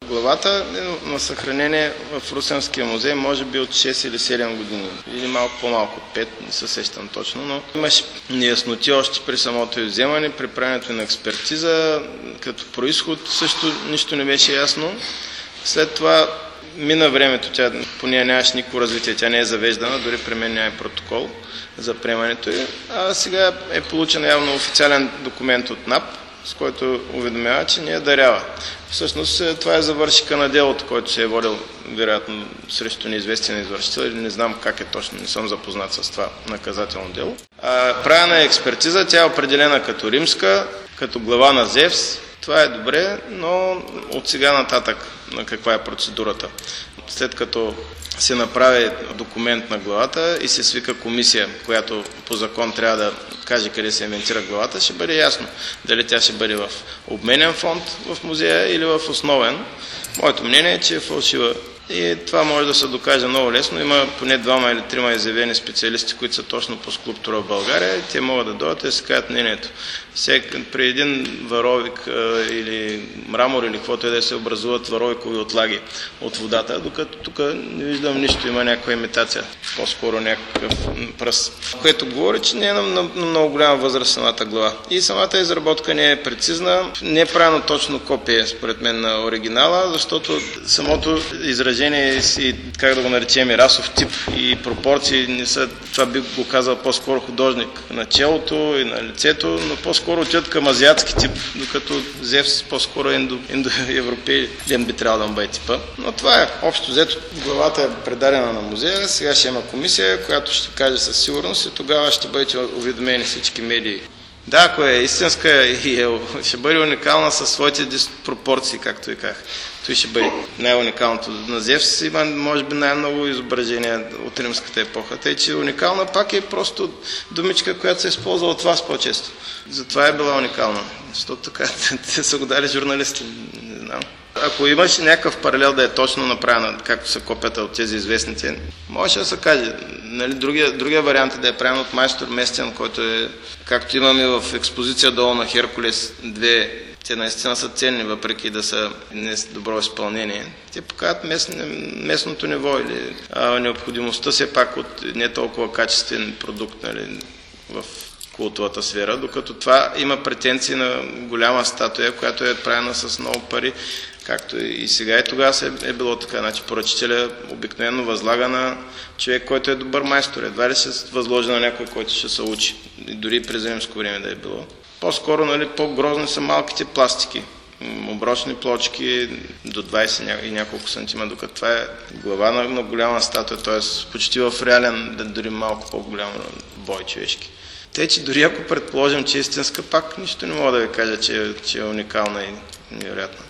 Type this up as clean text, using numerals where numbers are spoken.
главата е на съхранение в Русенския музей, може би от 6 или 7 години. Или малко по-малко от 5, не се сещам точно, но имаше неясноти още при самото вземане, при правенето на експертиза, като происход също нищо не беше ясно. След това мина времето, тя по нея нямаше никакво развитие, тя не е завеждана, дори при мен няма протокол за приемането й, а сега е получен явно официален документ от НАП, с който уведомява, че не я дарява. Всъщност това е завършика на делото, който се е водил вероятно срещу неизвестен извършител, или не знам как е точно, не съм запознат с това наказателно дело. Правена е експертиза, тя е определена като римска, като глава на Зевс. Това е добре, но от сега нататък каква е процедурата? След като се направи документ на главата и се свика комисия, която по закон трябва да каже къде се инвентира главата, ще бъде ясно дали тя ще бъде в обменен фонд в музея или в основен. Моето мнение е, че е фалшива. И това може да се докаже много лесно. Има поне 2 или 3 изявени специалисти, които са точно по скулптура в България и те могат да дойдат и да си кажат мнението. При един варовик или мрамор или каквото е да се образуват варовикови отлаги от водата, докато тук не виждам нищо, има някаква имитация, по-скоро някакъв пръст. Което говори, че не е на много голяма възраст самата глава. И самата изработка не е прецизна, не е правилно точно копие, според мен, на оригинала, защото самото изражение и, как да го наречем, расов тип и пропорции не са, това би го казал по-скоро художник на челото и на лицето, но по-скоро отиват към азиатски тип, докато Зевс по-скоро индоевропеен би трябвало да бъде типа. Но това е общо взето. Главата е предадена на музея, сега ще има комисия, която ще каже със сигурност и тогава ще бъдете уведомени всички медии. Да, ако е истинска и ще бъде уникална със своите диспропорции, както и казах. Той ще бъде най-уникалното. На Зевс има, може би, най-много изображения от римската епоха. Тъй, че уникална пак е просто думичка, която се използва от вас по-често. Затова е била уникална. Защото така те са го дали журналисти. Не знам. Ако имаш някакъв паралел да е точно направена, както са копията от тези известните, може да се каже. Нали, другия вариант е да е правен от майстор местен, който е, както имаме в експозиция долу на Херкулес 2, те наистина са ценни, въпреки да са не с добро изпълнение. Те показват местното ниво или необходимостта все пак от не толкова качествен продукт, нали, в култовата сфера, докато това има претенции на голяма статуя, която е правена с много пари, както и сега и тогава е било така. Значи поръчителя обикновено възлага на човек, който е добър майстор. Едва ли се възложи на някой, който ще се учи. И дори през римско време да е било. По-скоро, нали, по-грозни са малките пластики. Оброчни плочки до 20 и няколко сантима, докато това е глава на голяма статуя, т.е. почти в реален, дори малко по-голям бой човешки. Те, че дори ако предположим, че е истинска, пак нищо не мога да ви кажа, че е уникална и невероятна.